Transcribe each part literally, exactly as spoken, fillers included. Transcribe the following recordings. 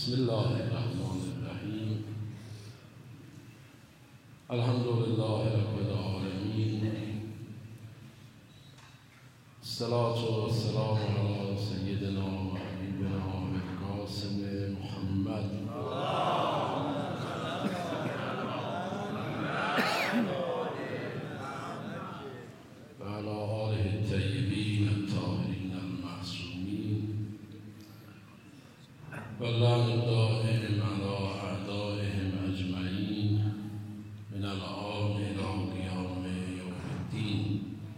بسم الله الرحمن الرحیم. الحمد لله رب العالمین. الصلاة والسلام علی سیدنا و حبیبنا القاسم محمد و علی آله الطیبین الطاهرین المعصومین و لعن الدائم علی اعدائهم اجمعین من الآن الی قیام یوم الدین.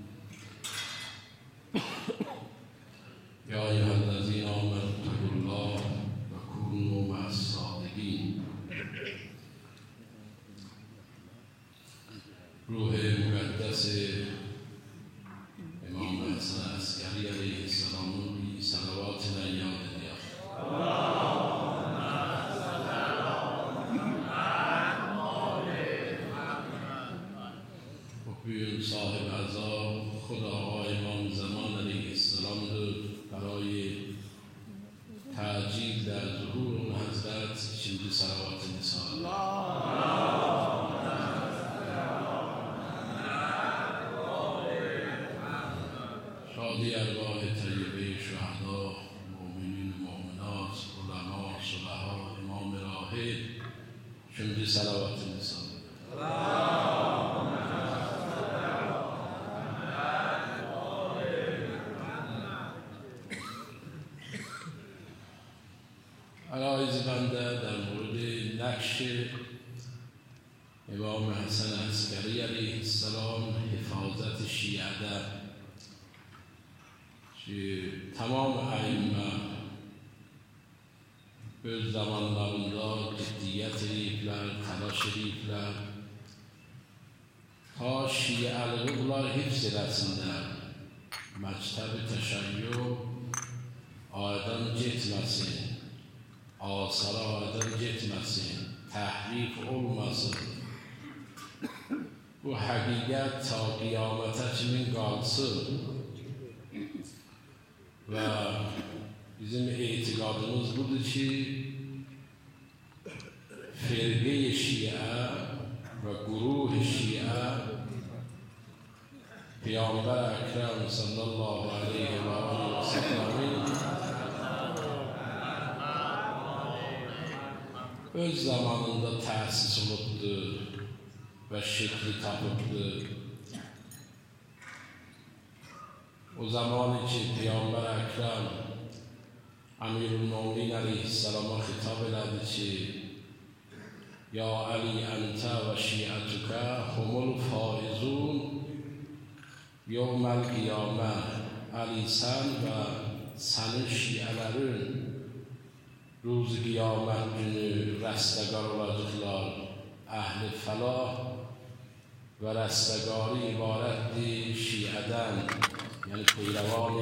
یا ایها الذین آمنوا اتقوا الله و کونوا مع الصادقین. روح مقدس امام حسن عسکری علیه السلام بی صلوات نیاد بیون صاحب عزا خدا آقای امام زمان علیه السلام رو برای تعجیل در ظهور اون حضرت چندی صلوات نثار. شادی ارواح طیبه شهدا، مؤمنین و مؤمنات، علما، صلحا، امام راهب چندی صلوات نثار. عرایض بنده در مورد نقش امام حسن عسکری علیه السلام حفاظت شیعه در که تمام ائمه öz zamanlarında ciddiyet edipler, telaş edipler. Ta şialığı bunlar hifz eləsinlər. Məktəb-i təşəyyü aydan getməsin, asara aydan getməsin, təhrif olmasın. Bu həqiqət ta qiyamətə kimin qalsın. Və bizim etiqadımız budur ki, firqe-i şiə və quruh-i şiə Peyğəmbər Əkrəm sallallahu aleyhi və aleyhi və səlləmin öz zamanında təsis olubdur və şekli tapıbdır. O zamanı ki Peyğəmbər Əkrəm Əmirul-Mömin əleyhissalama xitab elədi ki, Ya Ali əntə və şiətükə humul faizun yevməl qiyamə. Ali sən və sənin şiələrin روز قیامت günü rəstəqar olacaqlar. Əhl-i fəlah və rəstəqarı ibarətdir şiədən, yəni peyravan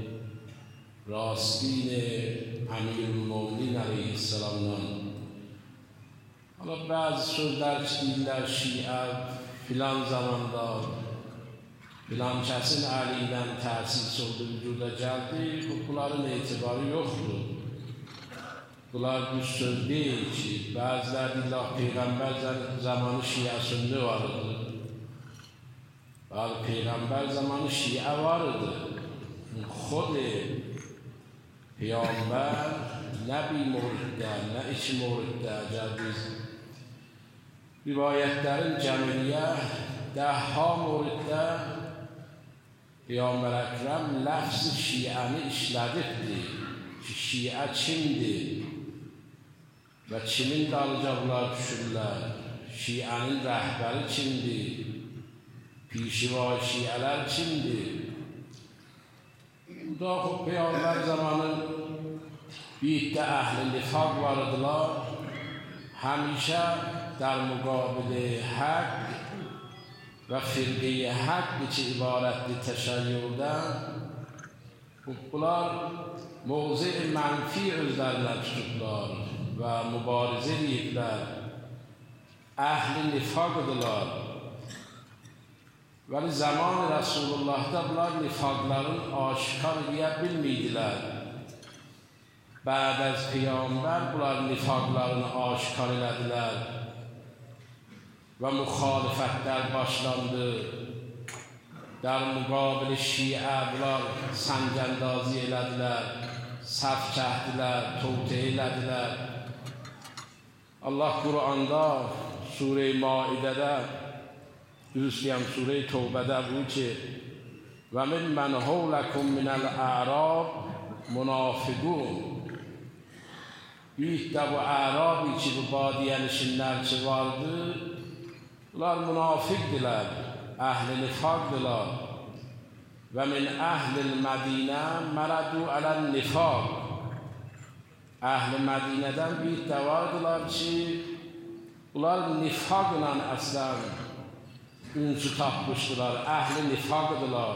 راستین امیرالمومنین علیه السلامdan. Ama bazı sözler çıkıyorlar şia filan zamanda filan kəsin əliyle təsis oldu, vücuda gəldi. Bunların etibarı yoktu. Bunlar düz söz değil ki, bazıları deyirlər Peyğəmbər zamanı şia sünnə vardı. Bazı Peyğəmbər zamanı şia vardı. Xod Peyğəmbər nə bir moriddə, nə iki moriddə əgər biz rivayətlərin cəmiliyə dəhha moriddə Peyğəmbər Əkrəm ləfz-i şiəni işlədibdir ki, şiə kimdir və kimin dalınca bunlar düşürlər, şiənin rəhbəri kimdir, pişiva şiələr kimdir. Da xub Peyğəmbər zamanı bir iddə əhl-i nifaq vardılar. Həmişə در مقابل حق و فرقه حق که عبارت تشیع‌دن bunlar موضع منفی özlerine tutdular ve mübarize edipler. Əhl-i nifaqdılar. Vəli zaman Resulullah'da bunlar nifaqların aşikar edə bilmiydiler. بعد از پیامبر bunlar nifaqlarını aşkar elədilər və müxalifətlər başlandı. در مقابل شیعه bunlar سنگ‌اندازی elədilər, saf çəkdilər, توطئه elədilər. Allah Quranda Sure-i Maide'də, düzləyəm Sure-i Tövbədə bu ki və min mən havləkum minəl a'rab munafiqun. Büyük də bu A'rabi ki bu badiyənişinlər ki vardı, bunlar münafiqdilər, əhl-i nifaqdırlar. Və min əhl-i Mədinə mərədu aləl nifaq. Əhl-i Mədinədən bir də vardılar ki, bunlar nifaqla əslən ünsü tapmışdılar, əhl-i nifaqdırlar.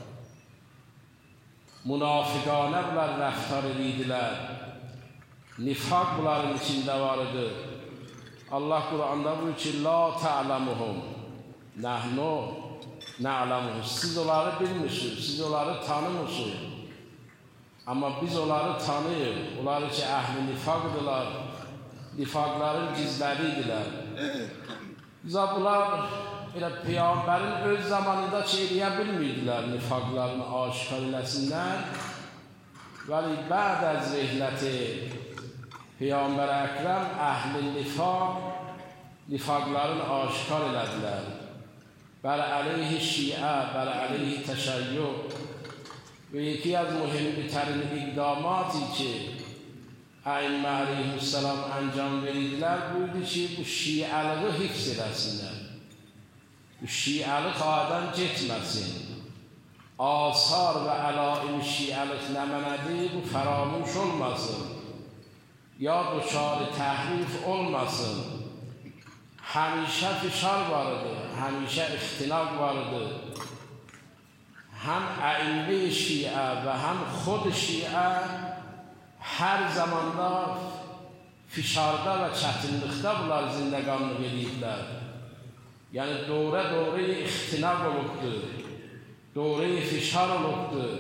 Münafiqanə bunlar rəftar edirdilər. Nifaq bunların içində var idi. Allah Quranda buyur ki, la ta'lamuhum nəhnu na'lamuhum. Siz onları bilmişsiniz, siz onları tanımırsınız. Amma biz onları tanıyır. Onları ki, əhl-i nifaqdırlar, nifaqların gizləriydilər. Bizə bunlar elə Peyğəmbərin öz zamanında ki, eləyə bilmirdilər nifaqlarını aşkar eləsinlər. Vəli bəd az rihləti Peyğəmbər Əkrəm əhl-i nifaq nifaqlarını aşkar elədilər. Bəli əleyhi şiə, bəli əleyhi təşəyyü. Və yeki az mühim bitərin iqdamaتی ki Əimmə əleyhisselam əncam verirdilər, buyurdu ki, bu şiəliği hifz eləsinlər. Bu şiəliq adən getməsin. Asar və əlaim şiəliq nəmənədir, bu fəramuş olmasın. Ya duşarı təhrif olmasın. Həmişə fişar varıdır, həmişə ixtinaq varıdır. Həm əimmi şiə və həm xud şiə hər zamanda fişarda və çətinlikdə bunlar zindəqanlıq ediblər. Yəni doğru-doğru ixtinaq olubdur, doğru fişar olubdur.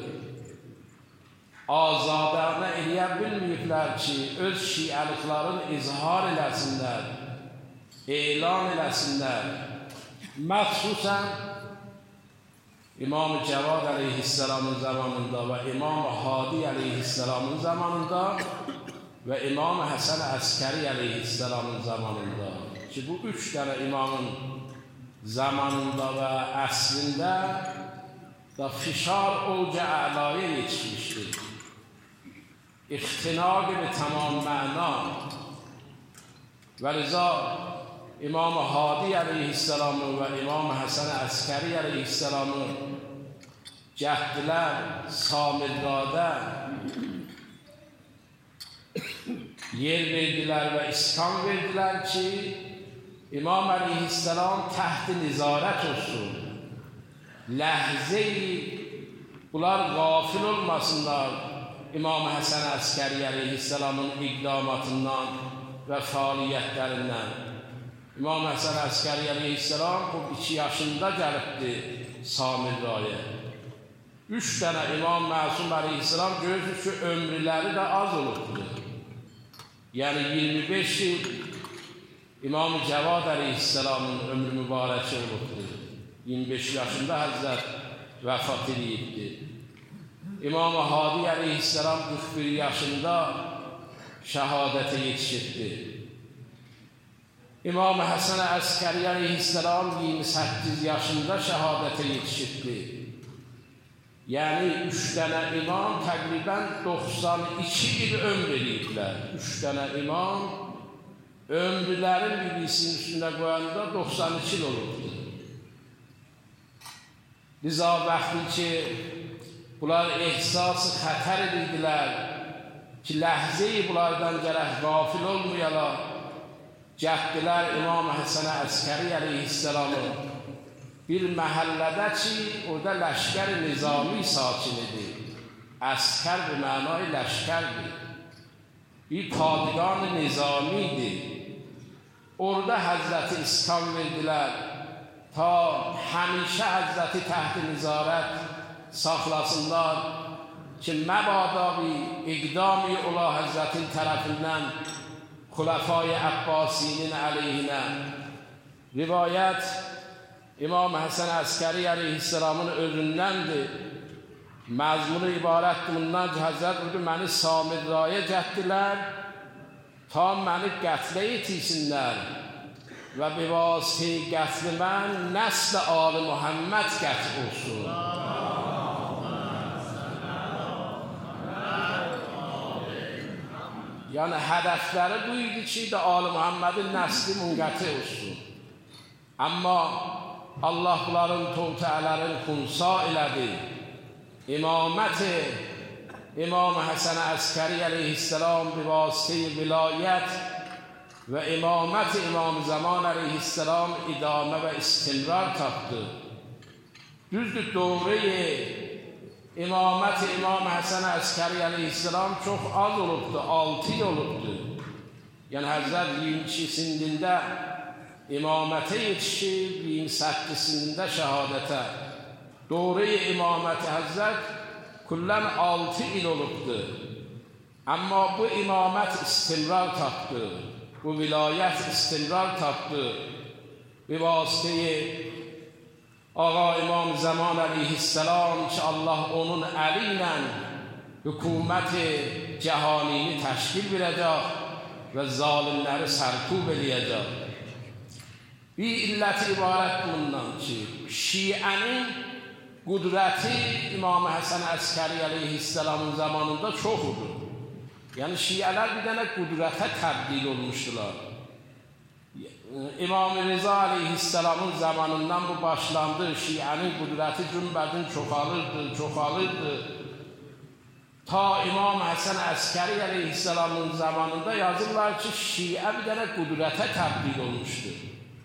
Azadanə eləyə bilməyiblər ki, öz şiəliklərin izhar eləsinlər, elan eləsinlər. Məxsusən İmam-ı Cəvad əleyhisselamın zamanında və İmam-ı Hadi əleyhisselamın zamanında və İmam-ı Həsən Əskəri əleyhisselamın zamanında ki, bu üç dənə imamın zamanında və əslində da fişar olca əlaya yetişmişdir. İxtinaq bi tamam məna və rıza İmam-ı Hadi əleyhisselamı və İmam-ı Həsən Əskəri əleyhisselamı cəhdlər Samirradə yer verdilər və iskan verdilər ki, İmam əleyhisselam təhti nizarət olsun. Ləhzəyi bunlar qafil olmasınlar İmam-ı Həsən Əskəri əleyhisselamın iqdamatından və fəaliyyətlərindən. İmam Həsən Əskəri əleyhisselam o iki yaşında gəlibdir Samirraya. Üç dənə İmam Məsum əleyhisselam görürsünüz ki, ömrləri də az olubdur. Yəni iyirmi beş il İmam-ı Cəvad əleyhisselamın ömrü mübarəki olubdur. iyirmi beş yaşında Həzrət vəfat edibdir. İmam-ı Hadi əleyhisselam qırx bir yaşında şəhadətə yetişibdir. İmam-ı Həsən Əskəri əleyhisselam iyirmi səkkiz yaşında şəhadətə yetişibdir. Yəni üç dənə imam təqribən doxsan iki il ömr ediblər. Üç dənə imam ömrlərin birisinin üstündə qoyanda doxsan iki il olubdur. Liza vaxtı ki bunlar ehsası xətər edirdilər ki, ləhzəyi bunlardan gərək qafil olmayalar. Cəhdilər İmam Həsən Əskəri əleyhisselamı bir məhəllədə ki, orada ləşkər-i nizami sakin idi. Əskər bu mənayı ləşkərdir. Bir padişah-ı nizami idi. Orada Həzrəti iskan verdilər ta həmişə Həzrəti təhti nizarət saxlasınlar ki məbada bir iqdami ola Həzrətin tərəfindən Xulafay Əbbasinin əleyhinə. Rivayət İmam Həsən Əskəri əleyhisselamın özündəndir. Məzmunu ibarətdir bundan ki, Həzrət buyurdu, məni Samirraya cəhdilər ta məni qətlə yetirsinlər və bivasitə qətli mən nəsl Ali Muhammed qətl olsun. Yəni hədəfləri bu idi ki, də Ali Muhammedin nəsli munqəti olsun. Amma Allah bunların toğtələrin xunsa elədi. İmaməti İmam Həsən Əskəri əleyhisselam bivasitə vilayət və imamət İmam Zaman əleyhisselam idamə və istimrar tapdı. Düzdür, dövrəyi imamət İmam Həsən Əskəri əleyhisselam çox az olubdu, altı il olubdu. Yəni Həzrət iyirmi ikisində imamətə yetişib, iyirmi səkkizində şəhadətə. Dövrəyi imaməti Həzrət küllən altı il olubdu. Amma bu imamət istimrar tapdı. Bu vilayət istimrar tapdı. Bivasitə Ağa İmam Zaman əleyhisselam ki, Allah onun əli ilə hüküməti cəhanini təşkil verəcək və zalimləri sərkub eləyəcək. Bir illəti ibarət bundan ki, Şiənin qudrəti İmam Həsən Əskəri əleyhisselamın zamanında çoxudur. Yəni Şiələr bir dənə qudrətə təbdil olmuşdular. İmam Rıza əleyhisselamın zamanından bu başlandı. Şiənin qudrəti cümbədin çoxalırdı, çoxalırdı. Ta İmam Həsən Əskəri əleyhisselamın zamanında yazırlar ki, Şiə bir dənə qudrətə təbdil olmuşdur.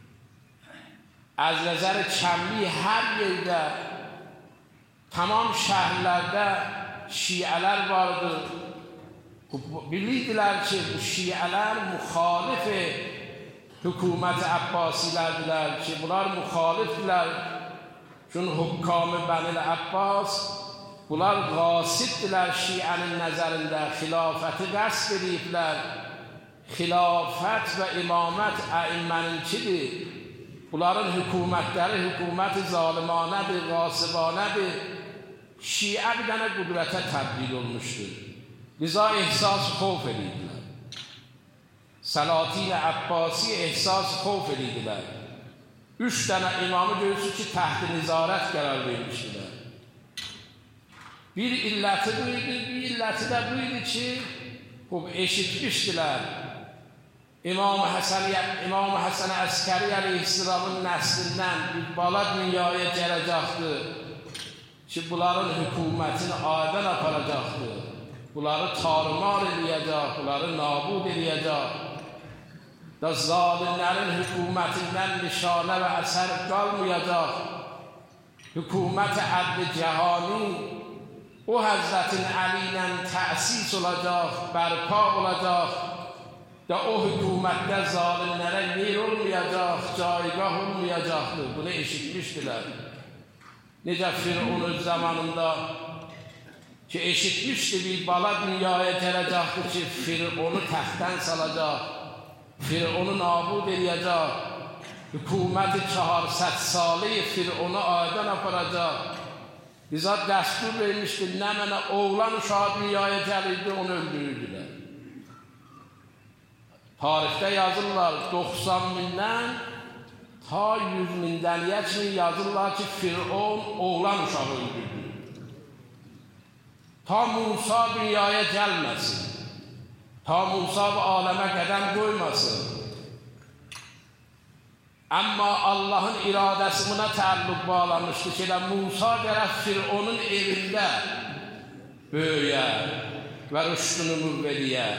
Az nəzər kəmli hər yerdə, tamam şəhərlərdə Şiələr vardır. Bilirdilər ki, bu Şiələr müxalif hükümət Əbbasilərdirlər ki, bunlar müxalifdirlər. Çünki hükkam-ı Bənil Əbbas, bunlar qasiddirlər Şiənin nəzərində, xilafəti qəsb ediblər. Xilafət və imamət əimməninkidir. Bunların hükümətləri hükümət zalimanədir, qasıbanədir. Şiə bir dənə qudrətə təbdil olmuşdur. Liza ehsas xof edildilər. Salatin Əbbasi ehsas xof edildilər. Üç dənə imamı görürsün ki, təht-i nizarət qərar vermişdilər. Bir illəti bu idi, bir illəti də bu idi ki, eşitmişdilər. İmam Həsən, İmam Həsən Əskəri əleyhisselamın nəslindən bir bala dünyaya gələcəkdir ki, bunların hükümətini adən aparacaqdır. Bunları tarumar edəcək, bunları nabud edəcək. Da zalimlərin hükümətindən nişanə və əsər qalmayacaq. Hükümət-i ədl-i cəhani o Həzrətin Əli ilə təsis olacaq, bərpa olacaq. Da o hükümətdə zalimlərə yer olmayacaq, caygah olmayacaqdır. Bunu eşitmişdilər. Necə Firavun zamanında ki, eşitmişdi bir bala dünyaya gələcəkdir ki, Firavunu təxtdən salacaq, Firavunu nabud edəcək, hüküməti çaharsət salı Firavunu adən aparacaq. Biza dəstur vermişdi, nə mənə oğlan uşağı dünyaya gəlirdi, onu öldürürdülər. Tarixdə yazırlar doxsan mindən ta yüz mindəliyə kimi yazırlar ki, Firavun oğlan uşağı öldürdü. Ta Musa dünyaya gəlməsin, ta Musa bu aləmə qədəm qoymasın. Amma Allahın iradəsi buna təalluq bağlamışdı ki, Musa gərək Firavunun evində böyüyə və rüşdünü mürvəliyə.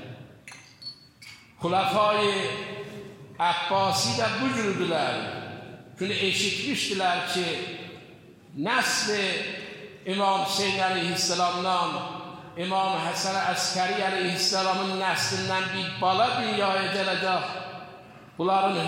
Xulafay Əbbasi də bu cürdülər. Çünki eşitmişdilər ki, nəsli İmam Hüseyin əleyhisselamdan, İmam Həsən Əskəri əleyhisselamın nəslindən bir bala dünyaya gələcək. Bunların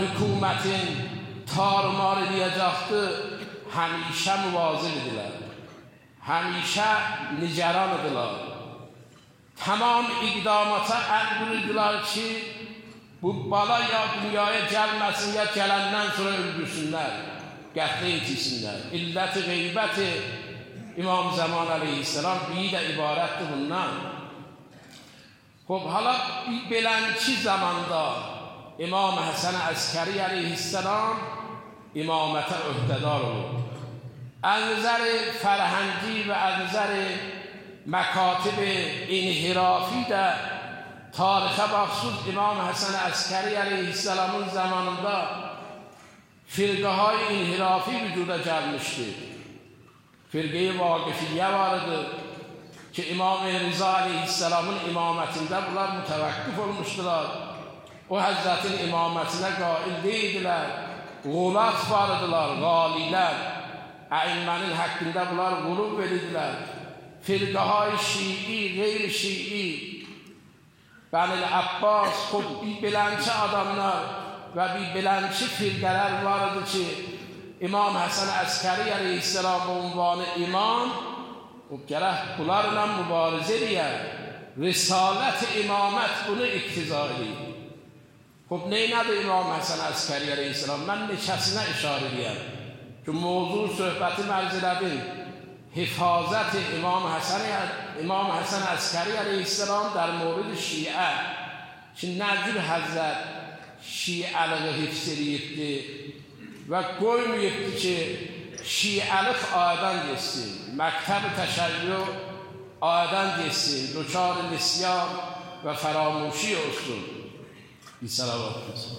hükümətin tarumar edəcəkdir. Həmişə müvazir idilər. همیشه نگرانdılar. Tamam iqdamata əl buyurdular ki, bu bala ya dünyaya gəlməsin, ya gələndən sonra öldürsünlər, qətlə yetirsinlər. İllət-i qeybət-i İmam Zaman Aleyhisselam biri də ibarətdir bundan. Xub, hala belənki zamanda İmam Həsən Əskəri Aleyhisselam imamətə öhdədar olur. Əl-nəzər-i fərhəngi və əl-nəzər-i məkatib inhirafi də tarixə baxsız İmam Həsən Əskəri Aleyhisselamın zamanında firqəhay inhirafi vücuda gəlmişdir. Firqə-i Vaqifiyyə vardı ki, İmam-ı Rıza Aleyhisselamın imamətində bunlar mütəvəqqif olmuşdular. O Həzrətin imamətinə qail deyildilər. Qulat vardılar, qalilər. Əimmənin haqqında bunlar qulub verirdilər. Firqəhay Şii, qeyri-Şii, Bənil Abbas, xub, bir belənçi adamlar və bir belənçi firqələr vardı ki, İmam Həsən Əskəri Aleyhisselam unvanı imam, o gərək bunlarla mübarizə edir. Risalət-i imamət bunu iqtiza edir. Xub, neynədir İmam Həsən Əskəri Aleyhisselam? Mən neçəsinə işarə edirəm ki, mövzu söhbəti mərz elədim. Hifazət-i İmam Həsən, İmam Həsən Əskəri Aleyhisselam در مورد şiə ki, nə cür Həzrət şiəliği hifz edibdir və qoymayıbdır ki, şiəlik aydan geçsin, məktəb-i təşəyyü aydan geçsin, dükar-ı nisyan və fəramuşi olsun. Bir salavat olsun.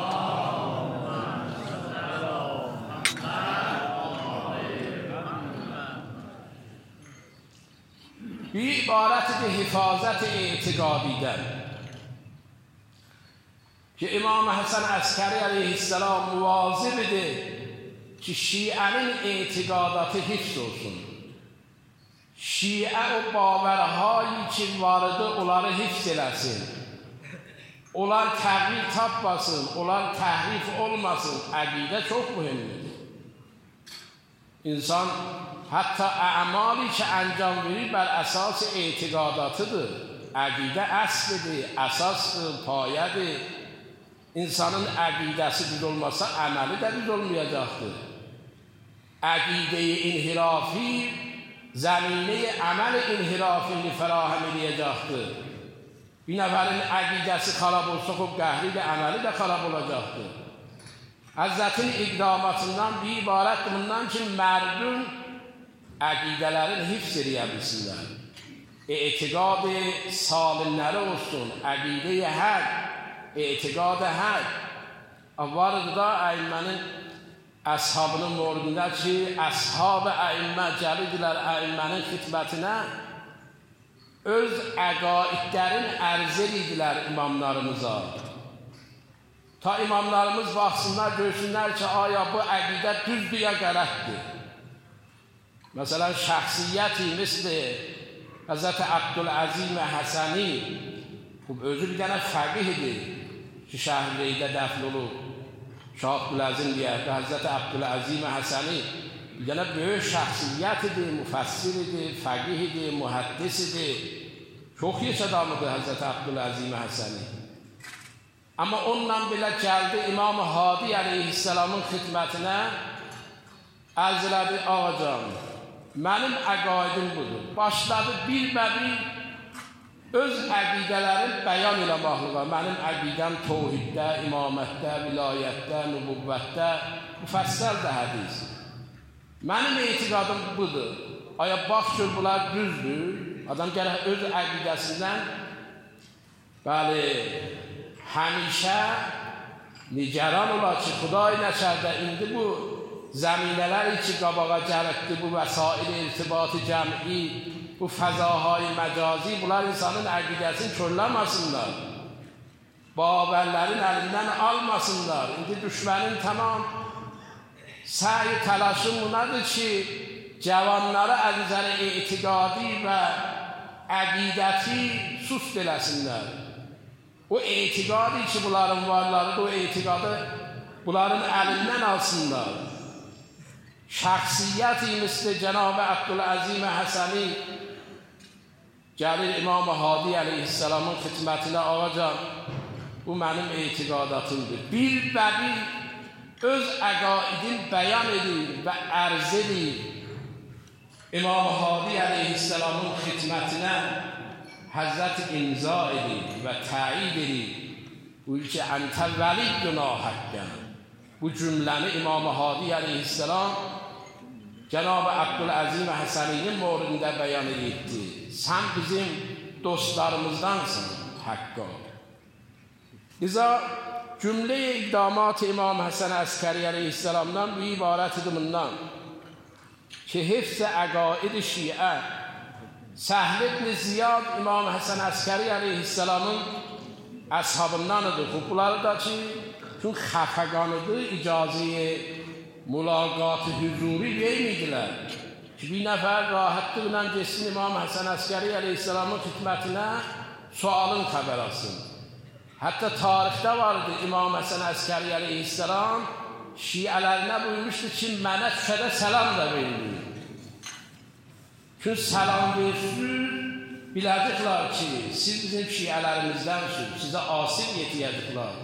Bir ibarət-i hifazət-i etiqadidən ki, İmam Həsən Əskəri Aleyhisselam muvazibdir ki, şiənin etiqadatı hifz olsun. Şiə o baverhایی ki, varıdı, onları hifz eləsin. Onlar təğyir tapmasın, onlar təhrif olmasın. Əqidə çox mühümdür. İnsan hatta əmali ki, əncam verir, bər əsas etiqadatıdır. Əqidə əslidir, əsasdır, payədir. İnsanın əqidəsi düz olmasa, əməli də düz olmayacaqdır. Əqidə-i inhirafi, zəminə-i əməl inhirafini fərahəm edəcəkdir. Bir nəfərin əqidəsi xarab olsa, xub, qəhri də, əməli də xarab olacaqdır. Həzrətin iqdamatından bir ibarət bundan ki, mərdum əqidələrin hifz edə bilsinlər. Etiqad-ı salimləri olsun, əqidə-i həq, etiqad-ı həq. Varıdır da əyimmənin əshabının mordunda ki, əshab-ı əyimmə gəlidilər əyimmənin xidmətinə, öz əqaidlərin ərz edidilər imamlarımıza. Ta imamlarımız baxsınlar, görsünlər ki, aya bu əqidə düzdür ya qələtdir. Məsələn, şəxsiyyəti, misli Həzrət Abdülazim Həsəni, özü bir dənə fəqihdir ki, şəhirliydə dəfn olub. Şah Abdülazim deyək, Həzrət Abdülazim Həsəni bir dənə böyük şəxsiyyətidir, müfəssiridir, fəqihdir, mühəddisidir. Çox yeç adamıdır Həzrət Abdülazim Həsəni. Amma onunla belə gəldi İmam Hadi Aleyhisselamın xidmətinə, ərz elədi, ağacan, mənim əqaidim budur. Başladı bir və bir öz əqidələrin bəyan eləməklığa. Mənim əqidəm tohiddə, imamətdə, vilayətdə, nübüvvətdə, müfəssəldə hədis. Mənim etiqadım budur. Aya bax gör, bunlar düzdür. Adam gərək öz əqidəsindən, bəli, həmişə nigaran olar ki, Xuday nəşərdə indi bu zəminələr ki, qabağa gələkdir, bu vəsail irtibat-ı cəm'i, bu fəzahay məcazi, bunlar insanın əqidəsini körləməsinlər, babərlərin əlindən almasınlar. İndi düşmənin tamam səy təlaşı bunadır ki, cavanları əzizəri etiqadi və əqidəti sust eləsinlər. O etiqadi ki, bunların varlarıdır, o etiqadı bunların əlindən alsınlar. شخصیتی مثل جناب عبدالعظیم حسنی جلیل امام هادی علیه السلام xidmətinə ağacan bu mənim etiqadatımdır. Bir bəbil öz əqaidin bəyan edir və ərz edir. İmam Hadi aleyhisselamın xidmətinə Həzrət imza edir və təid edir. Buyur ki, əntə vəliyyuna həqqən. Bu cümləni İmam Hadi aleyhisselam Cenab-ı Abdülazim Həsəninin moridində bəyan edirdi. Sən bizim dostlarımızdansın Haqq'a. Liza cümle-i iqdamat-ı İmam Həsən Əskəri aleyhisselamdan bu ibarət idi bundan ki, hifz-i əqaid-i şiə Səhl ibn Ziyad İmam Həsən Əskəri aleyhisselamın əshabındanıdır. Bunları da ki, çünkü xəfəqanıdır, icazı mülaqat-ı hüzuri vermədilər ki, bir nəfər rahatlıqla geçsin İmam Həsən Əskəri aleyhisselamın xidmətinə sualın xəbər alsın. Hətta tarixdə vardı İmam Həsən Əskəri aleyhisselam şiələrinə buyurmuşdu ki, mənə şüşədə səlam da verilir. Çünkü səlam verirsiniz, biləcəklər ki, siz bizim şiələrimіздənsiniz, sizə asib yetiyəcəklər.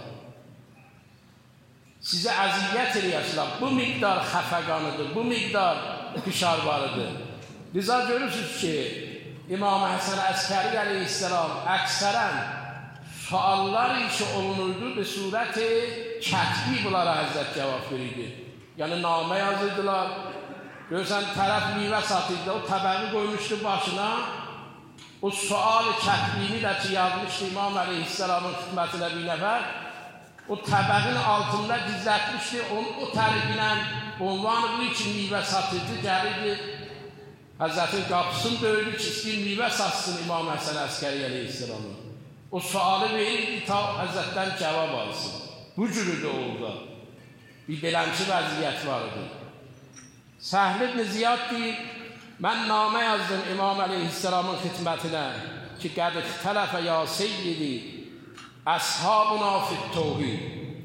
Sizə əziyyət eləyəcəklər. Bu miqdar xəfəqanıdır, bu miqdar pişarvarıdır. Liza görürsünüz ki, İmam Həsən Əskəri aleyhisselam əksərən suallar işi olunurdu, bir surət-i kətbi bunlara Həzrət cavab verirdi. Yəni, namə yazırdılar, görürsən, tərəf meyvə satırdı, o təbəqi qoymuşdu başına, o sual-ı kətbini də ki, yazmışdı İmam aleyhisselamın xidmətinə bir nəfər, o təbəqin altında gizlətmişdi, onu o tərəfinə onvanı bu için meyvə satırdı, gəlirdi, Həzrətin qapısını döydü ki, istəyir meyvə satsın İmam Həsən Əskəri aleyhisselamın. O sualı verirdi, ta Həzrətdən cavab alsın. Bu cürüdür orada. Bir beləmçi vəziyyət var idi. Səhl ibn Ziyad deyir, mən namə yazdım İmam aleyhisselamın xidmətinə ki, qəd ixtələfə ya seyyidi əshab-ına fit-təvhid.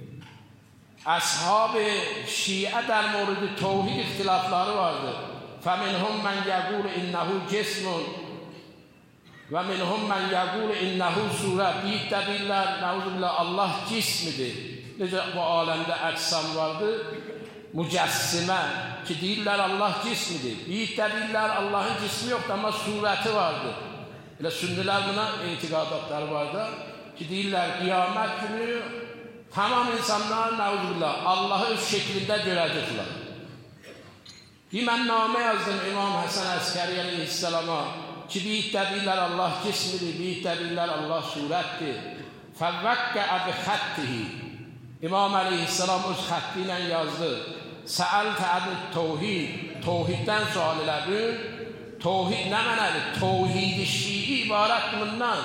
Əshab-ı şiə در مورد توحید اختلافları vardı. فَمِنْهُمْ مَنْ يَقُولُ إِنَّهُ جِسْمٌ وَمِنْهُمْ مَنْ يَقُولُ إِنَّهُ سُورَةٌ. Deyib də deyirlər, nəuzubillah, Allah cismidir. Necə bu aləmdə əcsam vardı, mücəssimə ki, deyirlər Allah cismidir. Deyib də deyirlər Allahın cismi yoxdur, amma surəti vardı. Elə sünnilər buna etiqadatları vardı ki, deyirlər qiyamət günü tamam insanlar nəuzubillah Allah'ı öz şeklində görəcəklər. Mən namə yazdım İmam Həsən Əskəri aleyhisselama ki, deyib də deyirlər Allah cismidir, deyib də deyirlər Allah surətdir. فَوَّقَّعَ بِخَطِّهِ. İmam aleyhisselam öz xətti ilə yazdı. Səəlt əd təvhid. Təvhiddən sual elədin. Təvhid nə mənədir? Təvhid-i şii ibarət bundan.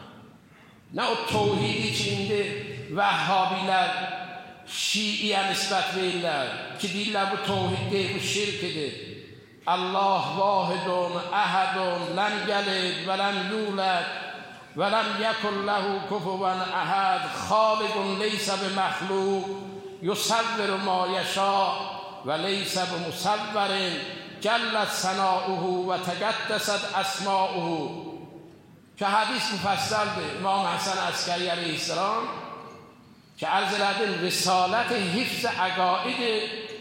Nə o təvhidi ki, indi Vəhhabilər şiiyə nisbət verirlər ki, deyirlər bu təvhid deyil, bu şirkidir. Allah vahidun, əhədun, ləm gəlid və ləm yulad və ləm yəkun ləhu kufuvan əhəd, xaliqun leysə bi məxluq, yusavviru ma yəşa və leysə bi musavvirin, cəllət sənauhu və təqəddəsət əsmauhu. Ki, hədis müfəssəldir. İmam Həsən Əskəri aleyhisselam ki, ərz elədim, risalət-i hifz-i əqaid-i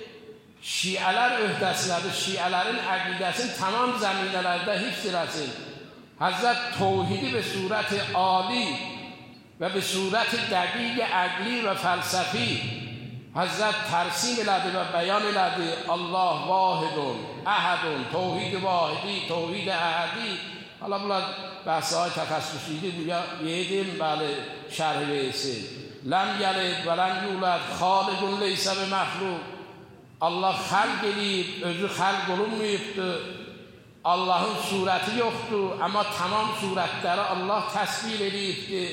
şiələr öhdəsilədir. Şiələrin əqidəsini tamam zəminələrdə hifz eləsin. Həzrət təvhidi به صورت عالی و به صورت دقیق عقلی و فلسفی حضرت ترسیم elədi və bəyan elədi. Allah vahidun, əhədun, təvhid vahidi, təvhid əhədi. Hala bunlar bəhsəy təxəssüsüydü, buya yedim, bəli, şərh versin. Ləm yəlid və ləm yulad, xaliqun leysə bi məxluq. Allah xəlq eləyib, özü xəlq olunmayıbdır. Allah'ın surəti yoxdur, amma tamam surətləri Allah təsvir edibdir.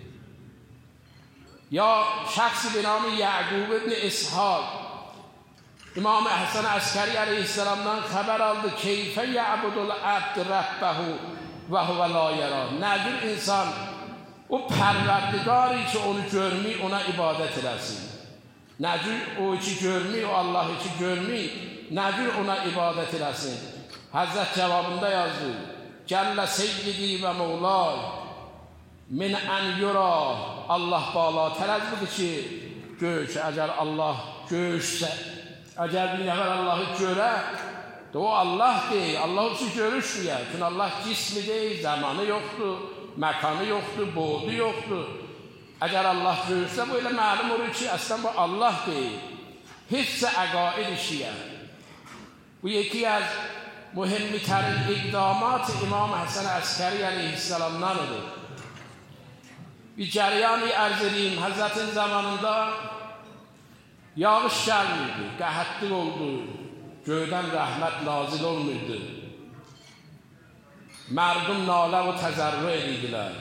Ya şəxsi binamı Yəqub ibn İshaq İmam Həsən Əskəri aleyhisselamdan xəbər aldı. Keyfə yəbudul əbd rəbbəhu və huvə la yərə. Nədir insan o pərverdigari ki, onu görmüyor, ona ibadət eləsin. Nə cür o iki görmür, o Allah iki görmür, nə cür ona ibadət eləsin? Həzrət cavabında yazdı, Cəllə seyyidi və mevlay, min ən yura, Allah bala tərəzlidir ki, göç, əgər Allah göçsə, əgər bir nəfər Allahı görə, o Allah deyil, Allah üçün görüşmüyor. Çünkü Allah cismi değil, zamanı yoktur, məkanı yoktur, boğdu yoktur. Eğer Allah görürse böyle məlum olur ki, aslında bu Allah değil. Hisse əqaid işiyə. Bu yeki az mühimmitərin iqdamat-ı İmam Həsən Əskəri aleyhisselamdanıdır. Bir cəryanı ərz edeyim, Həzrətin zamanında yağış gəlmirdi, qəhətlik oldu. Göydən rəhmət nazil olmurdu. Mərdum nalə və təzərrü edirdilər.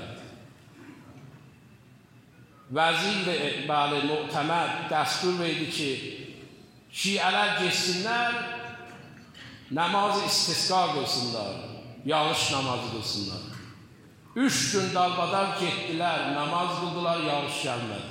Vəzir bəli, muhtəməd dəstur verdi ki, şiələr geçsinlər, namaz istisqa qılsınlar, yağış namazı qılsınlar. Üç gün dalbadar getdilər, namaz qıldılar, yağış gəlmədi.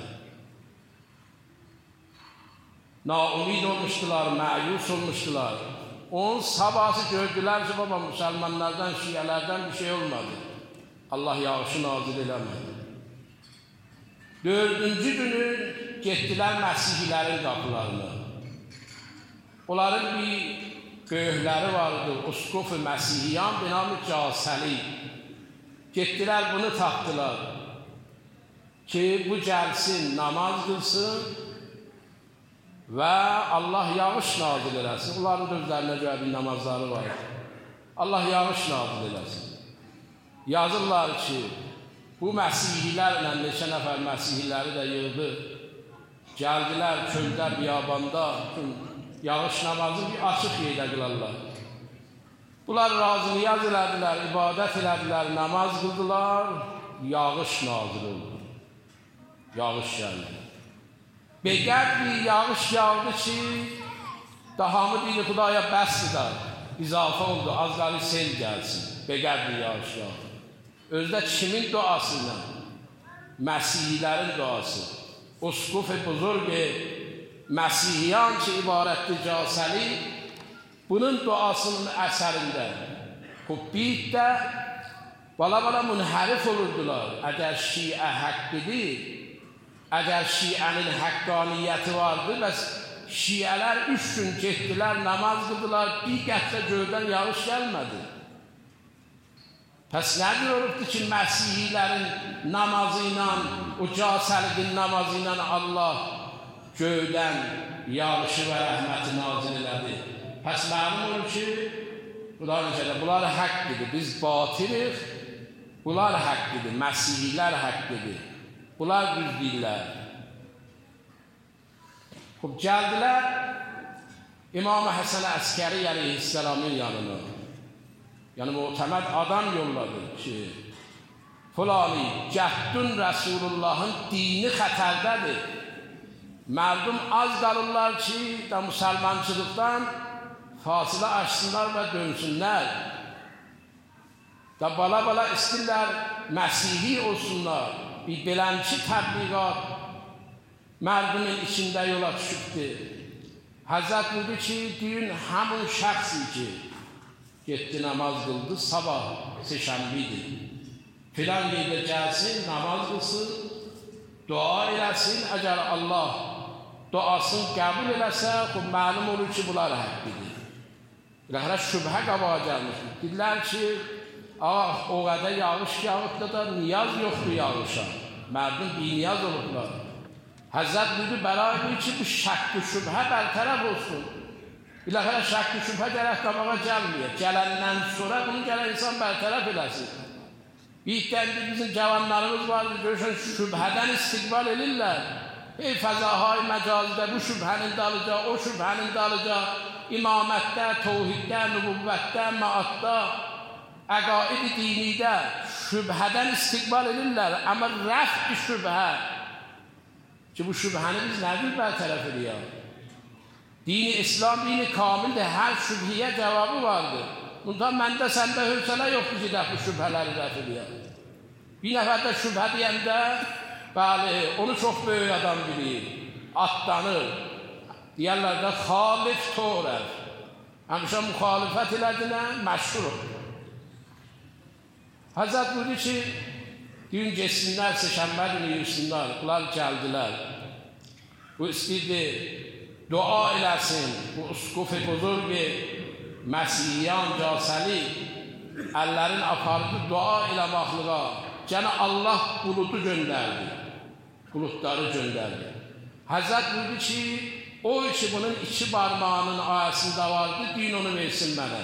Naumid olmuşdular, məyus olmuşdular. Onun sabahı gördülər ki, baba, müsəlmanlardan, şiələrdən bir şey olmadı. Allah yağışı nazil eləmədi. Dördüncü günü getdilər Məsihilərin qapılarına. Onların bir böyükləri vardı, Uskuf-u Məsihiyan, binamı Casəli. Getdilər, bunu tapdılar ki, bu gəlsin, namaz qılsın və Allah yağış nazil eləsin. Onların dözlərinə görə bir namazları var. Allah yağış nazil eləsin. Yazırlar ki, bu Məsihlilərlə neçə nəfər Məsihliləri də yığdı. Gəldilər çöldə, biyabanda, yağış namazı bir açıq yerdə qılarlar. Bunlar razı niyaz elədilər, ibadət elədilər, namaz qıldılar, yağış nazil oldu. Yağış gəldi. Beqəd bir yağış yağdı ki, dahamı biri Xudaya bəsdir, izafə oldu, az qali sel gəlsin. Beqəd bir yağış yağdı. Özdə kimin duasıyla? Məsihlilərin duası. Uskuf-i buzurg-i Məsihiyan ki, ibarətdir Casəli, bunun duasının əsərində Hubbiddə bala-bala münhərif olurdular. Əgər şiə həqqidir, əgər şiənin həqqaniyyəti vardır, bəs şiələr üç gün getdilər, namaz qıldılar, bir qətrə göydən yağış gəlmədi. Pəs nə görübdür ki, Məsihlilərin namazı ilə, o Casəlidin namazı ilə Allah göydən yağışı və rəhməti nazil elədi. Pəs məlum olur ki, bunlar həqqidir, biz batilik, bunlar həqqidir, Məsihlər həqqidir, bunlar düz deyirlər. Xub, gəldilər İmam Həsən Əskəri əleyhisselamın yanına. Yəni, muhtəməd adam yolladı ki, fulani, cəhdün Rəsulullahın dini xətərdədir. Mərdum az qalırlar ki, da müsəlmançılıqdan fasilə açsınlar və dönsünlər. Da bala-bala istirlər, Məsihi olsunlar. Bir belənçi təbliğat mərdumun içində yola düşübdir. Həzrət buyurdu ki, deyin, həmin şəxsi ki, getdi, namaz qıldı, sabah seçənbidir. Filan yerdə gəlsin, namaz qılsın, dua eləsin, əgər Allah duasını qəbul eləsə, məlum olur ki, bunlar həqqidir. Rəhərə şübhə qabağa gəlmişdir. Deyirlər ki, ah, o qədər yağış yağıbda da niyaz yoxdur yağışa. Mərdum bir niyaz olublar. Həzrət buyurdu, bəray buyur ki, bu şəkk-ü şübhə bərtərəf olsun. İlahərə şəkk-ü şübhə gərək qabağa gəlməyək. Gələndən sonra bunu gələn insan bərtərəf eləsin. Bir dəndə bizim cavanlarımız vardır, görürsən, şübhədən istiqbal edirlər. Ey fəzahay məcazdə bu şübhənin dalıca, o şübhənin dalıca, imamətdə, tohiddə, nübüvvətdə, maatda, əqaid-i dinidə şübhədən istiqbal edirlər. Amma rəf-i şübhə ki, bu şübhəni biz nədir bərtərəf edəyək? Dini İslam, dini kamildir, hər şübhiyə cavabı vardır. Bundan məndə, səndə hövsələ yoxdur ki, dəf bu şübhələri rəf edəyək. Bir nəfər də şübhə deyəndə, bəli, onu çox böyük adam bilir. atlanır. Deyərlər də xalif torəf. Həmişə müxalifət elədinə məşhur olur. Həzrət buyurdu ki, gün geçsinlər, seçənbə günü yürüsünlər. Bunlar gəldilər. Bu istəyirdi, dua eləsin. Bu uskuf-i buzurgi, Məsihiyan, Casəli, əllərin apardı dua eləmaqlığa. Gənə Allah buludu göndərdi. Bulutları göndərdi. Həzrət buyurdu ki, o ki bunun iki barmağının ayəsində vardı, din onu versin mənə.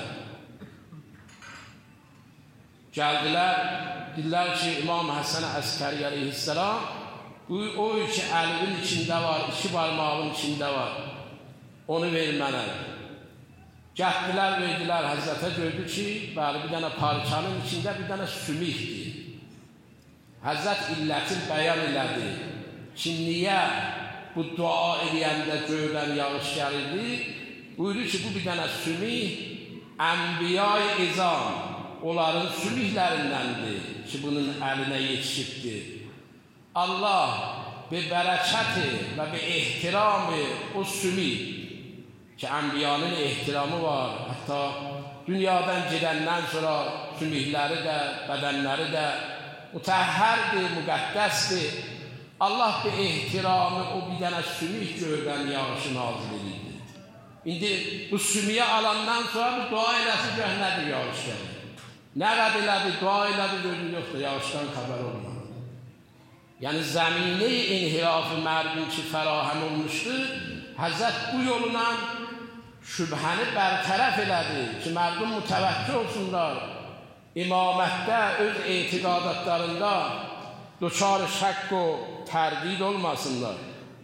Gəldilər, dedilər ki, İmam Həsən Əskəri əleyhisselam, o ki əlinin içində var, iki barmağın içində var, onu ver mənə. Gətdilər, verdilər, Həzrətə gördü ki, bəli, bir dənə parçanın içində bir dənə sümükdir. Həzrət illətin bəyan elədi ki, niyə bu dua eləyəndə göydən yağış gəlirdi? Buyurdu ki, bu bir dənə sümük, Ənbiya-i İzam, onların sümüklərindəndir ki, bunun əlinə yetişibdir. Allah bir bərəkəti və bir ehtiramı o sümük ki, Ənbiyanın ehtiramı var, hətta dünyadan gedəndən sonra sümükləri də, bədənləri də mütəhhərdir, müqəddəsdir. Allah bir ehtiramı o bir dənə sümük göydən yağışı nazil edirdi. İndi bu sümüyə alandan sonra bir dua eləsi gör nədir yağış gəlir. Nə qəd elədi, dua elədi, görür yoxdur, yağışdan xəbər olmadı. Yəni zəmini inhirafı mərdin ki, fərahəm olmuşdur, Həzrət bu yoluna şübhəni bərtərəf elədi ki, mərdum mütəvəkkü olsunlar, imamətdə, öz etiqadatlarında duçar şək o tərdid olmasınlar.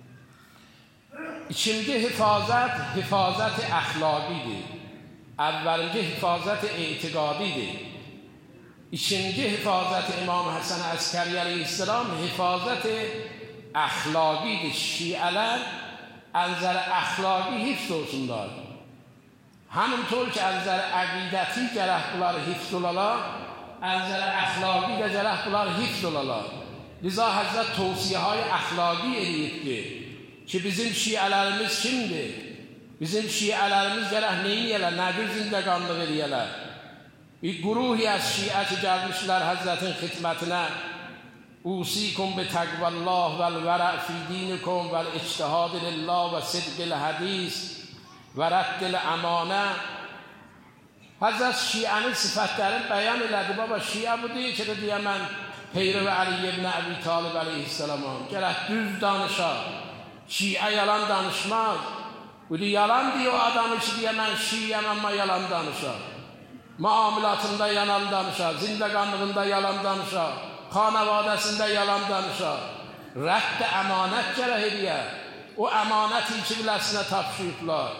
İkinci hifazət, hifazət-i əxlaqidir. Əvvəlinci hifazət-i etiqadidir. İkinci hifazət İmam Həsən Əskəri əleyhisselam hifazət-i əxlaqidir. Şiələr ənzər əxlaqi hifz olsunlar. Həmintol ki, ənzər əqidəti gərək bunları hifz olalar, ənzər əxlaqi də gərək bunları hifz olalar. Liza Həzrət tavsiyehay əxlaqi eləyibdir ki, bizim şiələrimiz kimdir? Bizim şiələrimiz gərək neyin yelər, nə bir zindəqanlıq eləyələr? Bir quruhi az şiəti gəlmişlər Həzrətin xidmətinə. Usikum bi təqvallah vəl vərə' fi dinikum vəl ictihad lillah və sidqil hədis və rəddil əmanə. Həzrət şiənin sifətlərini bəyan elədi. Baba, şiə bu deyil ki, deyə mən Peyri-i Əli ibn Əbi Talib əleyhisselamam. Gərək düz danışar. Şiə yalan danışmaz. Bu deyil, yalan deyil o adamı ki, deyə mən şiəyəm, amma yalan danışar. Muamilatında yalan danışar, zindəqanlığında yalan danışar, xanavadəsində yalan danışar. Rədd əmanət gərək edir. O əmanət iki biləsinə tapşıyıblar.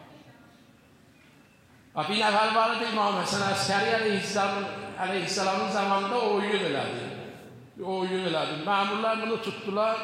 Bir nəfər var idi, İmam Həsən Əskəri əleyhisselamın zamanında o oyun elədi. O oyun elədi. Məmurlar bunu tutdular.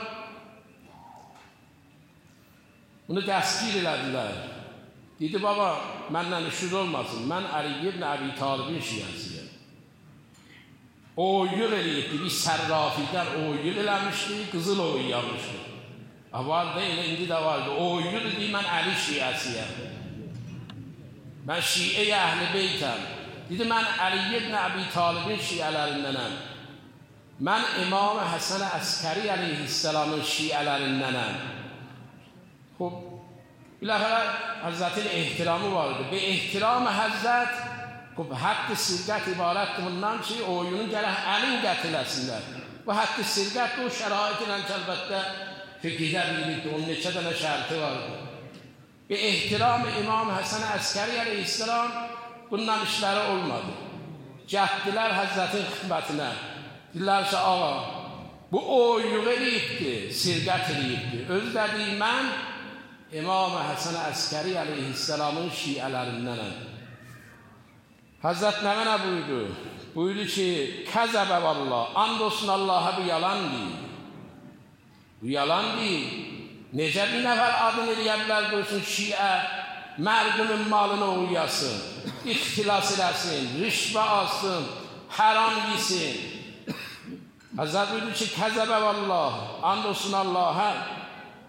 Bunu dəstgir elədilər. Dedi, baba, məndən işsiz olmasın. Mən Əli ibn Əbi Talibin şiəsiyəm. O oyun eləyibdi. Bir sərrafidən o oyun eləmişdi, qızıl oynamışdı. Vardı, elə indi də vardı. O oyun dedi, mən Əli şiəsiyəm. Mən şiə-i əhl-i beytəm. Dedi, mən Əli ibn Əbi Talibin şiələrindənəm. Mən İmam Həsən Əskəri əleyhisselamın şiələrindənəm. Xub, biləxərə Həzrətin ehtiramı vardı. Bir ehtiram Həzrət, xub, hədd-i sirqət ibarətdir bundan ki, o oyunu gərək əlin qətiləsinlər. Bu hədd-i sirqət o şərait ilə əlbəttə fiqhidə bilirdi, onun neçə dənə şərti vardı. Bir ehtiram İmam Həsən Əskəri əleyhisselam bundan işləri olmadı. Gətdilər Həzrətin xidmətinə. Dilər ki, ağa, bu oyluq eləyibdir, sirqət eləyibdir. Öz dediyi, mən İmam Həsən Əskəri əleyhisselamın şiələrindənəm. Həzrət nə mənə buyurdu? Buyurdu ki, kəzəbə vallah, and olsun Allah'a bu yalan deyil. Bu yalan deyil. Necə bir nəfər adını eləyəblər qoysun şiə, mərdumun malını oğuyasın, ixtilas eləsin, rişvə alsın, haram yesin. Həzrət buyurdu ki, kəzəbə vallah, and olsun Allah'a.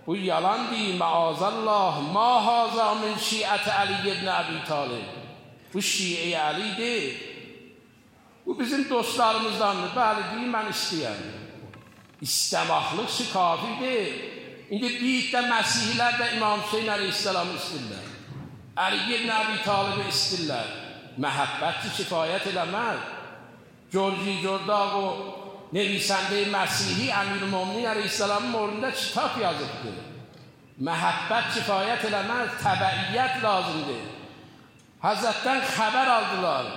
bu yalan değil, maazallah, ma haza min şiat Ali ibn Abi Talib. Bu Şii Ali değil. Bu bizim dostlarımızdandır. Bəli, deyim mən istəyəm. İstəmaqlıqsı kafi deyil. İndi bir də Məsihlər də İmam Hüseyin əleyhisselamı istəyirlər. Ali ibn Abi Talib'i istəyirlər. Məhəbbətçi kifayət eləməz. Georgi Jordag o nevisəndə Məsihi Əmir-i-Müminin əleyhisselamın orunda kitab yazıbdır. Məhəbbət kifayət eləməz, təbəiyyət lazımdır. Həzrətdən xəbər aldılar.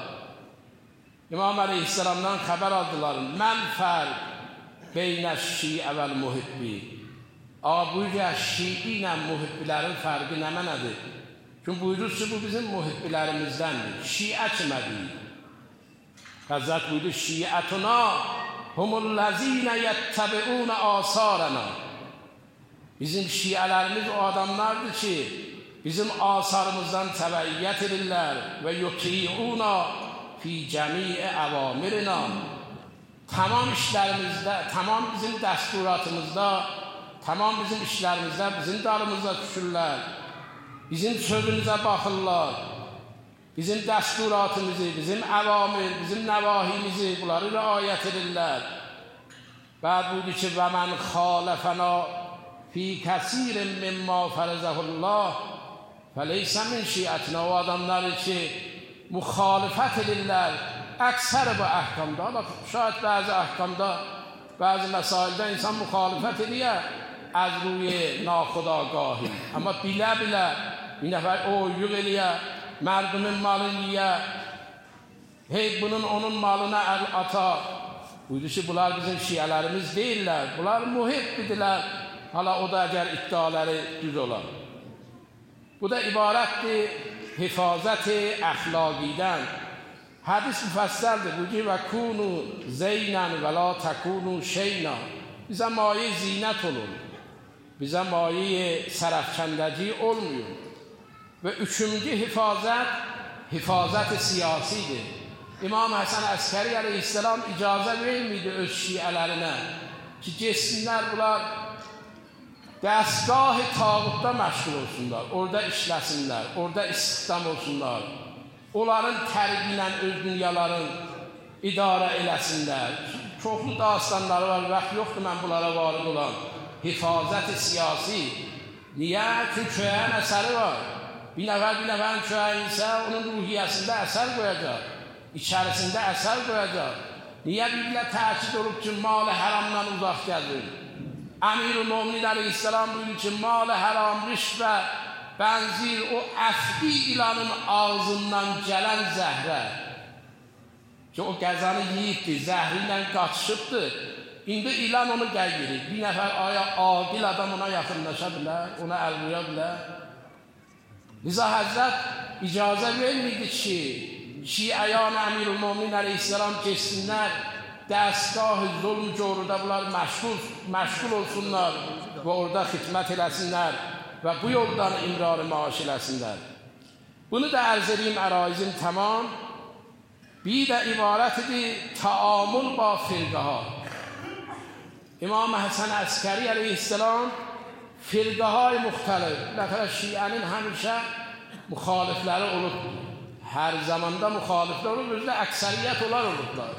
İmam əleyhisselamdan xəbər aldılar. Mən fərq beynə şiə vəl muhibbi. Abuyca şii ilə muhibbilərin fərqi nə mənədir? Çünki buyurur ki, bu bizim muhibbilərimizdəndir. Şiə kimədir? Həzrət buyurur, şiətuna humullezine yettebi'un asarana. Bizim şiələrimiz o adamlardır ki, bizim asarımızdan təbəiyyət edirlər və yuti'una fi cəmi'i əvamirina. Tamam işlərimizdə, tamam bizim dəsturatımızda, tamam bizim işlərimizdə bizim darımızda düşürlər. Bizim sözümüzə baxırlar. Bizim dəsturatımızı, bizim əvamir, bizim nəvahimizi bunları riayət edirlər. Bəd buyurdu ki, və mən xaləfəna fi kəsirin mimma fərəzəhullah fəleysə min şiətinə. O adamları ki, müxalifət edirlər, əksər bu əhkamda, şayət bəzi əhkamda, bəzi məsaildə insan müxalifət edir, az ruی naxudagahi. Amma bilə-bilə bir nəfər o yuq eləyər, mərdumun malını yiyər, hey bunun onun malına əl atar. Buyurdu ki, bunlar bizim şiələrimiz deyirlər, bunlar muhibbidirlər, hala o da əgər iddiaları düz olar. Bu da ibarətdir hifazət-i əxlaqidən. Hədis müfəssəldir, buyurdu ki, və kunu zeynən və la təkunu şeyna. Bizə maye zinət olur, bizə maye sərəfkəndəci olmuyor. Və üçüncü hifazət, hifazət-i siyasidir. İmam Həsən Əskəri əleyhisselam icazə vermiydi öz şiələrinə ki, geçsinlər bunlar dəstgah-ı tağutda məşğul olsunlar, orada işləsinlər, orada istihdam olsunlar, onların tərqi ilə öz dünyaların idarə eləsinlər. Çoxlu dastanları var, vaxt yoxdur mən bunlara varid olan. Hifazət-i siyasi. Niyə? Çünki köyənin əsəri var. Bir nəfər, bir nəfərin köyəyin isə onun ruhiyyəsində əsər qoyacaq, içərisində əsər qoyacaq. Niyə bir-birlə təkid olub ki, mal-ı həramdan uzaq gəlir? Əmir-i-Müminin əleyhisselam buyurur ki, mal-ı həram, rişvə, bənzir, o əfqi ilanın ağzından gələn zəhrə ki, o qəzanı yiyibdir, zəhri ilə qaçışıbdır. İndi ilan onu qəybirir. Bir nəfər aya aqil adam ona yaxınlaşa bilər, ona əl vuya bilər. Liza Həzrət icazə vermiydi ki, şiəyan Əmir-i-Müminin əleyhisselam keçsinlər, dəstgah-ı zulm coruda bunlar məşğul, məşğul olsunlar və orada xidmət eləsinlər və bu yoldan imrar-ı maaş eləsinlər. Bunu da ərz edeyim, əraizim tamam. Bir də ibarətidir təamül ba firqəha. İmam Həsən Əskəri əleyhisselam firqəhay müxtəlif, lətərə şiənin həmişə müxalifləri olub. Hər zamanda müxaliflər olub, özdə əksəriyyət onlar olublar.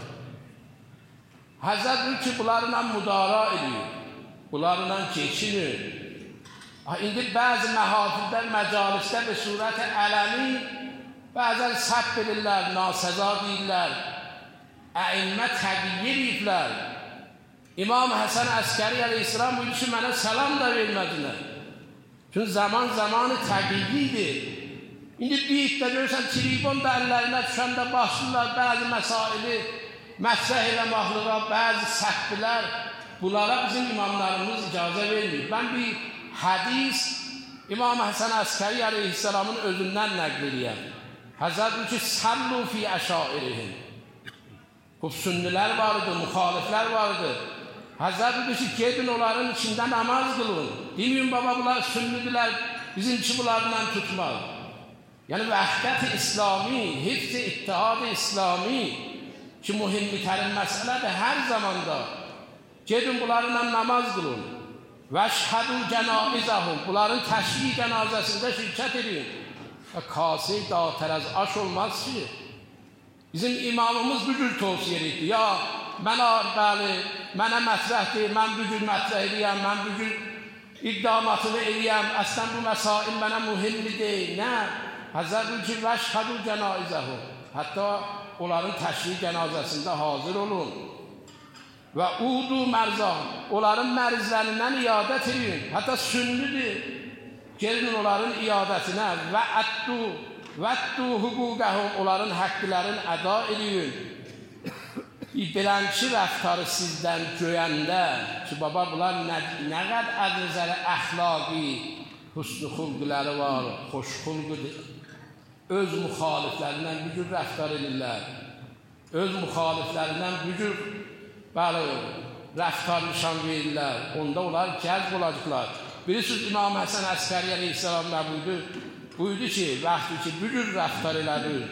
Həzrət ki, bunlarla müdara edir, bunlarla keçinir. İndi bəzi məhafildə, məcalisdə və surət-i ələmi bəzən səbb edirlər, nasəza deyirlər, əimmə təqiyyə ediblər. İmam Həsən Əskəri əleyhisselam buyurdu ki, mənə səlam da vermədilər. Çünki zaman zamanı təqiyyidir. İndi bir də görürsən, tribun da əllərinə düşəndə başlayırlar bəzi məsaili mətrəh eləmaqlığa, bəzi səhvlər. Bunlara bizim imamlarımız icazə vermir. Mən bir hədis İmam Həsən Əskəri əleyhisselamın özündən nəql edəyəm. Həzrət buyurdu ki, sallu fi əşairihim. Bu sünnilər vardı, müxaliflər vardı. Həzrət buyurdu ki, gedin onların içində namaz qılın. Deməyin, baba, bunlar sünnüdülər, bizim ki, bunlarla tutmaz. Yəni, vəhdət-i İslami, hifz-i ittihad-ı İslami ki, mühimli tərin məsələdir hər zamanda. Gedin bunlarla namaz qılın. Vəşhədu cənaizəhum. Bunların təşriq cənazəsində şirkət edin. Kase dağıtır az aş olmaz ki. Bizim imamımız bu cür tövsiyə edir. Ya mənə bəli, mənə mətrəhdir, mən bu cür mətrəh edəyəm, mən bu cür iddiamatını eləyəm, əslən bu məsail mənə mühimli deyil. Nə? Həzrət ki, vəşhədu cənaizəhum. Hətta onların təşriq cənazəsində hazır olun. Və udu mərzan. Onların mərzlərindən iyadət edin. Hətta sünnidir. Gelin onların iyadətinə və əddu, və əddu hüquqəhum. Onların həqqlərini əda edin. Bilənçi rəftarı sizdən göyəndə ki, baba, bunlar nə, nə qəd ədrizəli əxlaqi, hüsnü xulqləri var, xoş xulqıdır. Öz müxaliflərindən bir cür rəftar edirlər. Öz müxaliflərindən bir cür bəli, rəftar nişan verirlər. Onda onlar cəzb olacaqlar. Bilirsiniz, İmam Həsən Əskəri əleyhissalam nə buydu? Buydu ki, vaxtı ki, bir cür rəftar elədir.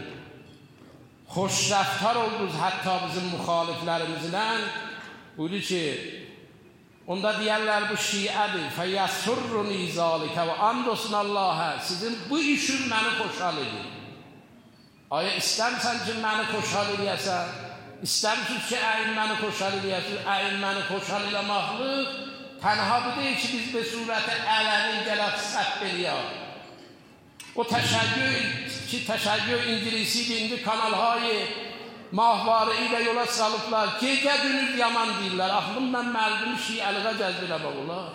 Xoş rəftar oldunuz hətta bizim müxaliflərimizdən. Buydu ki, onda deyərlər bu şiədir. Fəyəsurruni zalikə və and olsun Allah'a. Sizin bu işin məni xoşhal edir. Aya istərsən ki, məni xoşhal edəyəsən? İstərsiniz ki, əyin məni xoşhal edəyəsiniz? Əyin məni xoşhal eləmaqlıq tənha bu deyil ki, biz bir surəti ələnin gələk səhv eləyək. O təşəkkür ki, təşəkkür İngilisidir, indi kanalhayı mahvarı ilə yola salıblar. Gecə günüz yaman deyirlər. Aklımla mərdimi şiəliğə cəzb elə bağlar.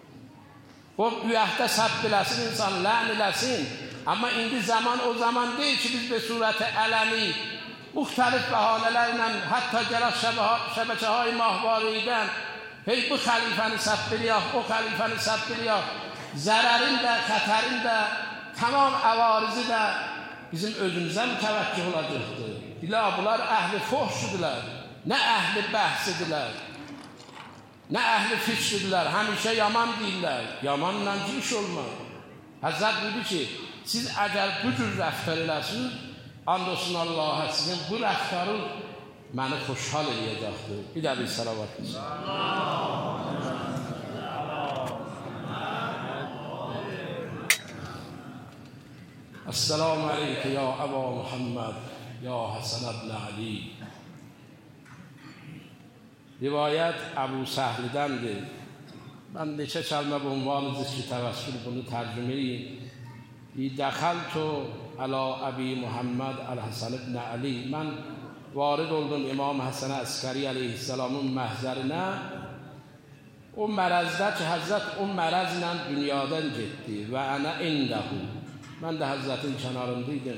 O üyəhdə səhv eləsin, insan lən eləsin. Amma indi zaman o zaman deyil ki, biz bir surəti ələni müxtəlif bəhanələrlə, hətta gələk şəbəkəhay mahvarıdan hey bu xəlifəni səhv eləyək, o xəlifəni səhv eləyək. Zərərin də, xətərin də, tamam əvarizi də bizim özümüzə mütəvəkkih olacaqdır. Dilə, bunlar əhli fohşudirlər, nə əhli bəhsidirlər, nə əhli fikridirlər, həmişə yaman deyirlər, yamanla iş olmaz. Həzrət buyurdu ki, siz əgər bu cür rəftar eləsiniz, and olsun Allah'a, sizin bu rəftarı məni xoşhal eləyəcəkdir. Bir də bir salavat olsun. Esselamu aleyke ya Eba Muhammed, ya Hasan ibn Ali. Rivayət Əbu Səhlidəndir. Mən neçə kəlmə bu ünvanı zikri təvəssül bunu tərcümə edeyim. Dəxəltu əla Əbi Muhammed əl-Hasan ibn Ali. Mən varid oldum İmam Həsən Əskəri əleyhissalamın məhzərinə. O mərəzdə ki, Həzrət o mərəzlə dünyadan getdi və ənə indəhu. Mən də Həzrətin kənarındaydım.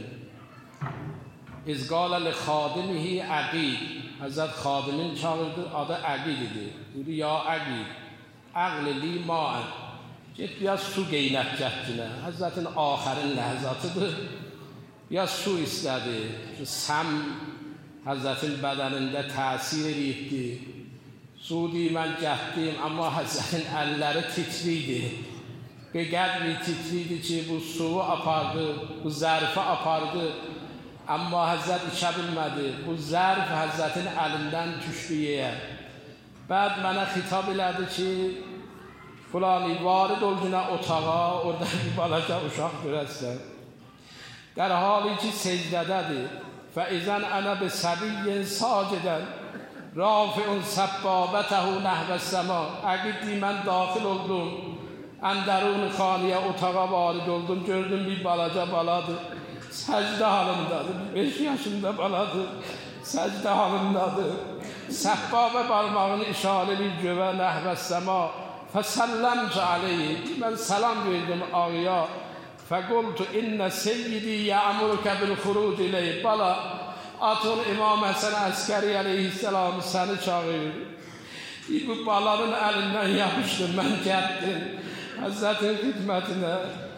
İzqalə li xadimihi Əqid. Həzrət xadimin çağırdı, adı Əqid idi. Dedi, ya Əqid, əqli li maən. Get, biraz su qeynət gətdinə. Həzrətin axərin ləhzatıdır. Biraz su istədi. Səm Həzrətin bədənində təsir edibdi. Su deyib, mən gətdim, amma Həzrətin əlləri titriydi. Bir qədri titriydi ki, bu suyu apardı, bu zərfi apardı. Amma Həzrət içə bilmədi. Bu zərf Həzrətin əlindən düşdü yeyə. Bəd mənə xitab elədi ki, fulani varid ol günə otağa, orada bir balaca uşaq görəsən. Dər hali ki, secdədədir. Fəizən ənə bi səbiyyin sacidən, rafiun səbbabətəhu nəhvəs-səma. Əqid deyil, mən daxil oldum. Əndərun xaniyə otağa varid oldum. Gördüm bir balaca baladır. Səcdə halındadır. Beş yaşında baladır. Səcdə halındadır. Səbbabə barmağını işarə edir gövə nəhvəs-səma. Fəsəlləmcə aleyh. Mən səlam verdim ağıya. Fəqultu innə seyyidi yəmurkə bil-xuruc ileyh. Bala, atın İmam Həsən Əskəri əleyhissalam səni çağırır. Bu balanın əlindən yapışdım, mən gətdim Həzrətin xidmətinə.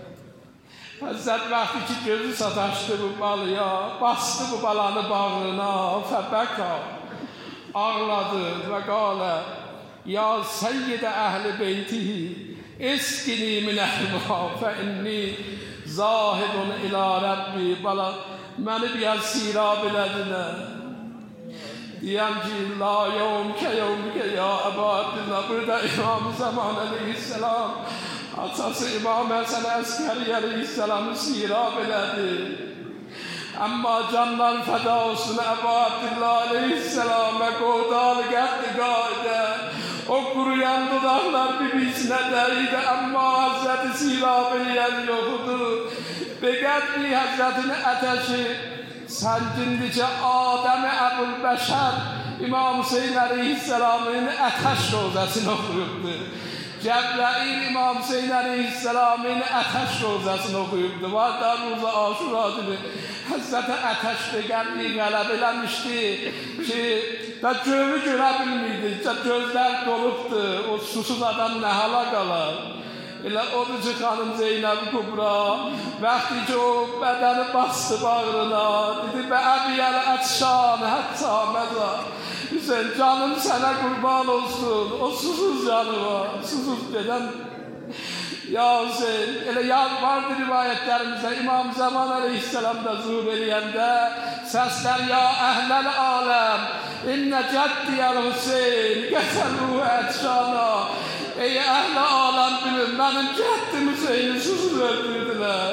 Həzrət vaxtı ki, gözü sataşdı bu balıya, bastı bu balanı bağrına, fəbəka, ağladı və qalə, ya seyyidə əhli beytihi, eskini min əhma, fə inni zahidun ilə Rəbbi. Bala, məni biraz sirab elədinə. diyem ki la yevmke yevmke ya Ebu Abdillah. Burada İmam-ı Zaman aleyhisselam atası İmam Hasan Askeri aleyhisselamı sirab elədi. Ama canlar feda olsun Ebu Abdillah aleyhisselam ve Godal Gəttiqayda o kuruyan dudaklar birbirine değdi ama Hazreti sirab eləyen yoktu. Beqədri Hazretinin ateşi səncindicə Adəm-i Əbul-Bəşər İmam Hüseyin aleyhisselamın ateş rozasını oxuyubdu. Cəbrail İmam Hüseyin aleyhisselamın ateş rozasını oxuyubdu. Var da Ruza Aşura günü Hazreti ateş beqədri qələb eləmişdi ki da gövü görə bilmirdi. Gözlər dolubdu. O susuz adam nə hala qalar? Elə odur ki, xanım Zeynəb Kubra vaxtı ki, o bədəni bastı bağrına, dedi, bə əbiyəl ətşan, hətta məza. Hüseyin, canım sənə qurban olsun, o susuz canı var, susuz gedən. Ya Hüseyin, elə vardı rivayətlərimizdə, İmam Zaman aleyhisselam da zuhur eləyəndə, səslər, ya əhləl aləm, innə cəddiyəl Hüseyin, qəsəluhu ətşana. Ey əhl-i aləm bilin, mənim cəddim Hüseyni susuz öldürdülər.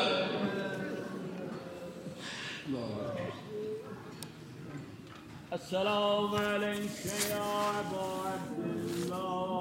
Esselamu aleyke ya Ebu Abdillah.